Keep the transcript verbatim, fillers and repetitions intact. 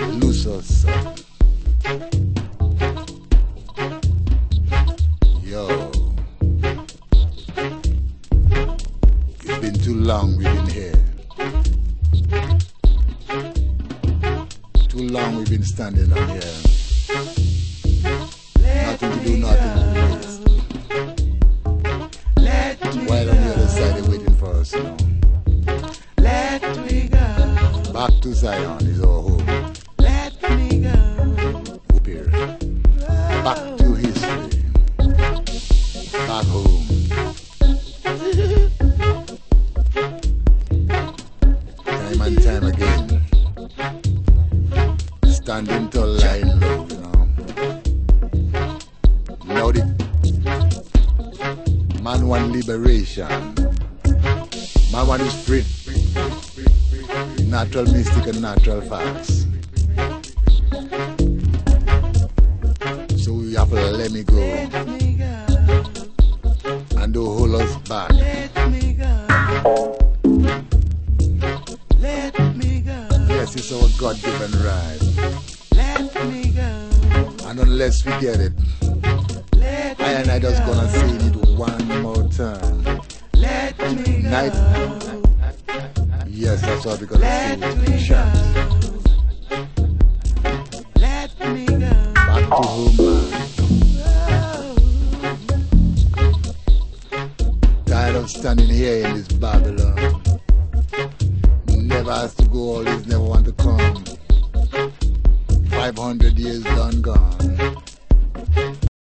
loose us up. Yo, it's been too long we've been here. Too long we've been standing on here. Nothing to do, nothing to waste. While on the other side they're waiting for us now. Let me go. Back to Zion is our home. Let me go. Up here. Back to history. Back home. Time and time again. Standing tall, lying low, you know. Now the man want liberation. Man want his free. Natural mystic and natural facts. So we have to let me go. Let me go. And don't hold us back. Let me go. Let me go. Yes, it's our God-given right. Let me go. And unless we get it, Let I and I just gonna say it one more time. Let me go. Night. Yes, that's why, because Let it's me a chance. go. Let me go. Back to home, man. Tired of standing here in this Babylon. Never has to go, always never want to come. Five hundred years done gone.